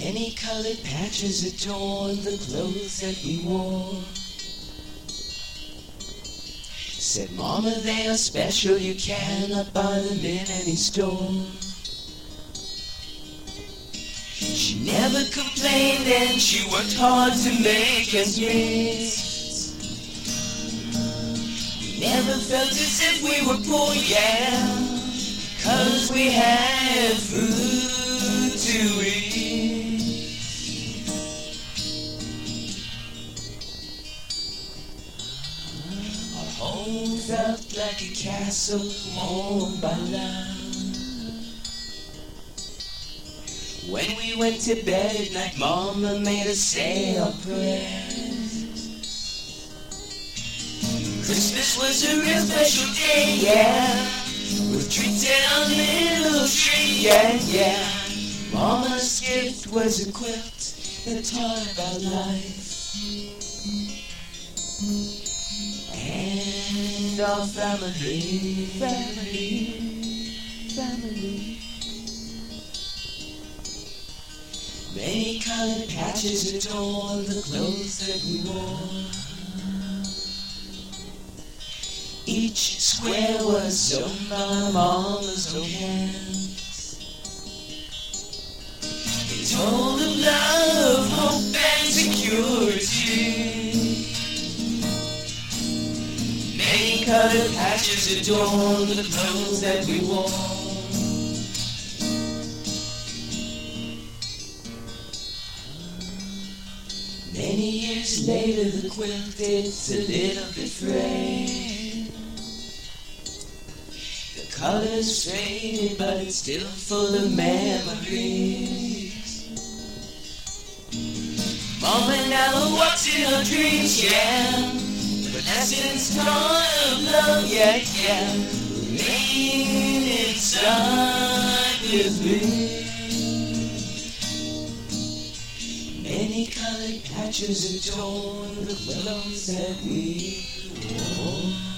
Many colored patches adorned the clothes that we wore. Said, Mama, they are special, you cannot buy them in any store. She never complained and she worked hard to make ends meet. We never felt as if we were poor, yeah, 'cause we had food to eat. Our home felt like a castle warmed by love. When we went to bed at night, Mama made us say our prayers. Christmas was a real special day, yeah, with treats and a little tree, yeah, yeah. Mama's gift was a quilt that taught about life and our family. Many colored patches adorned the clothes that we wore. Each square was sewn by Mama's own hands. They told of love, hope, and security. Many colored patches adorned the clothes that we wore. Many years later, the quilt is a little bit frayed. The color's faded, but it's still full of memories. Mama now walks in her dreams, yeah, but lessons taught of love, yeah, yeah, remain inside with me. Many colored patches adorn the clothes that we wore.